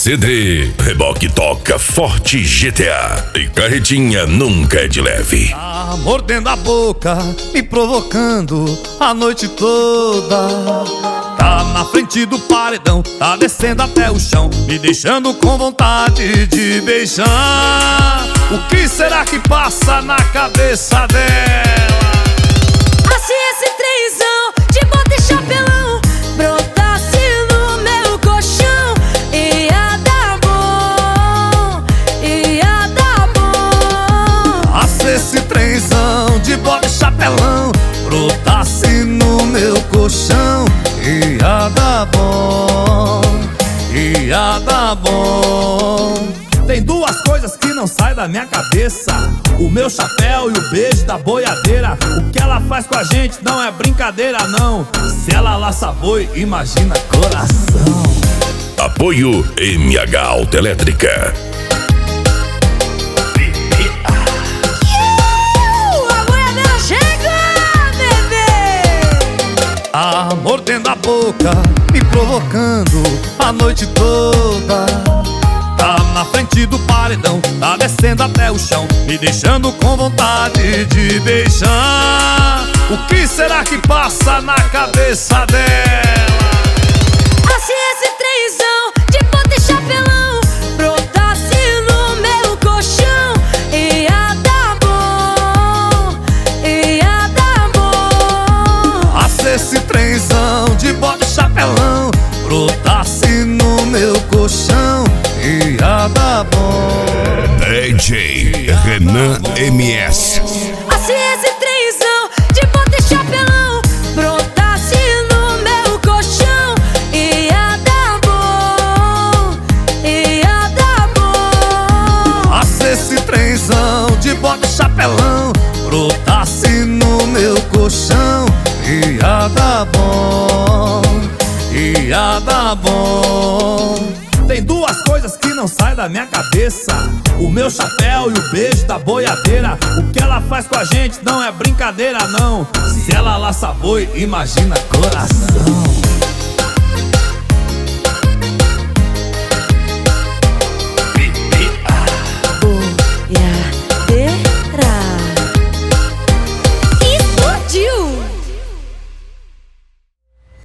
CD, reboque toca forte GTA e carretinha nunca é de leve. Tá mordendo a boca, me provocando a noite toda. Tá na frente do paredão, tá descendo até o chão, me deixando com vontade de beijar. O que será que passa na cabeça dela? Se esse trenzão de bota e chapelão brotasse no meu colchão, ia dar bom, ia dar bom. Se esse trenzão de bota e chapelão brotasse no meu colchão, ia dar bom, ia dar bom. Tem duas coisas que não saem da minha cabeça: o meu chapéu e o beijo da boiadeira. O que ela faz com a gente não é brincadeira não. Se ela laça boi, imagina coração. Apoio MH Autoelétrica. A boiadeira chega, bebê! Mordendo a boca, me provocando a noite toda. Tá na frente do paredão, tá descendo até o chão, me deixando com vontade de beijar. O que será que passa na cabeça dela? Se esse trenzão de bota e chapelão brotasse no meu colchão, ia dar bom, ia dar bom. Se esse trenzão de bota e chapelão brotasse no meu colchão, ia dar bom. DJ Renan MS. Se esse trenzão de bota e chapelão brotasse no meu colchão, ia dar bom, ia dar bom. Se esse trenzão de bota e chapelão brotasse no meu colchão, ia dar bom, ia dar bom. Tem duas coisas que não saem da minha cabeça: o meu chapéu e o beijo da boiadeira. O que ela faz com a gente não é brincadeira não. Se ela laça boi, imagina coração.